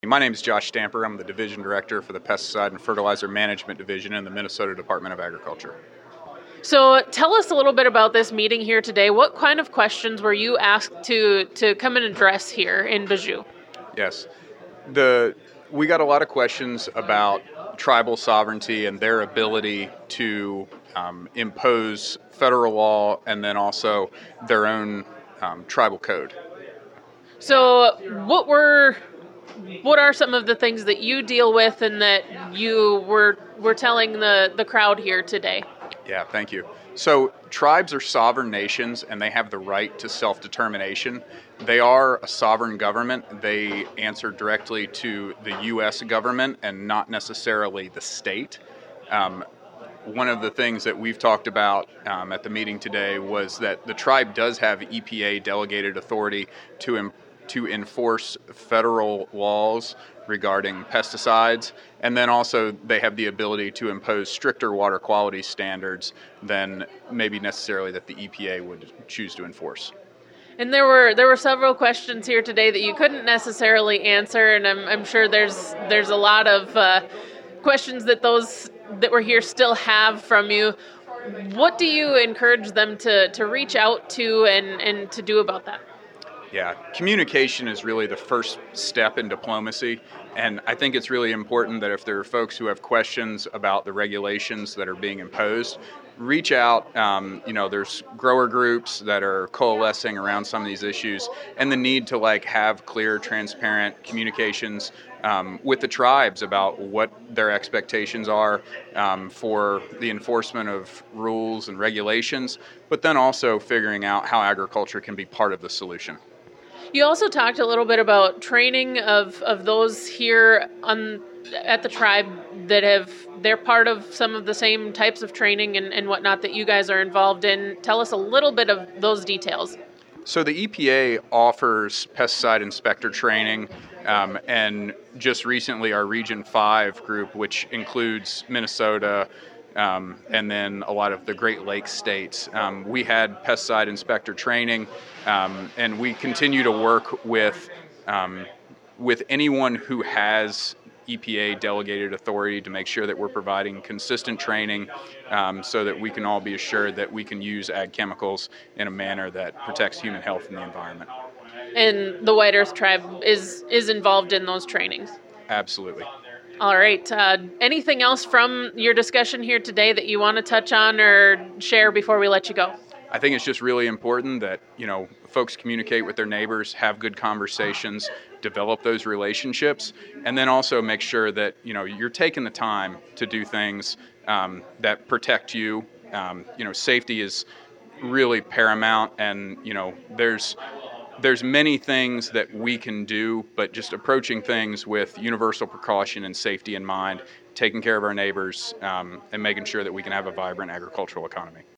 My name is Josh Stamper. I'm the Division Director for the Pesticide and Fertilizer Management Division in the Minnesota Department of Agriculture. So tell us a little bit about this meeting here today. What kind of questions were you asked to come and address here in Bijou? Yes, we got a lot of questions about tribal sovereignty and their ability to impose federal law and then also their own tribal code. So what are some of the things that you deal with and that you were telling the crowd here today? Yeah, thank you. So tribes are sovereign nations and they have the right to self-determination. They are a sovereign government. They answer directly to the U.S. government and not necessarily the state. One of the things that we've talked about at the meeting today was that the tribe does have EPA delegated authority to enforce federal laws regarding pesticides, and then also they have the ability to impose stricter water quality standards than maybe necessarily that the EPA would choose to enforce. And there were several questions here today that you couldn't necessarily answer, and I'm sure there's a lot of questions that those that were here still have from you. What do you encourage them to reach out to and to do about that? Yeah, communication is really the first step in diplomacy, and I think it's really important that if there are folks who have questions about the regulations that are being imposed, reach out. There's grower groups that are coalescing around some of these issues, and the need to have clear, transparent communications with the tribes about what their expectations are for the enforcement of rules and regulations, but then also figuring out how agriculture can be part of the solution. You also talked a little bit about training of those here at the tribe they're part of some of the same types of training and whatnot that you guys are involved in. Tell us a little bit of those details. So the EPA offers pesticide inspector training, and just recently our Region 5 group, which includes Minnesota, and then a lot of the Great Lakes states. We had pesticide inspector training, and we continue to work with anyone who has EPA delegated authority to make sure that we're providing consistent training so that we can all be assured that we can use ag chemicals in a manner that protects human health and the environment. And the White Earth Tribe is involved in those trainings? Absolutely. All right. Anything else from your discussion here today that you want to touch on or share before we let you go? I think it's just really important that, folks communicate with their neighbors, have good conversations, develop those relationships, and then also make sure that, you're taking the time to do things that protect you. Safety is really paramount, and, there's many things that we can do, but just approaching things with universal precaution and safety in mind, taking care of our neighbors, and making sure that we can have a vibrant agricultural economy.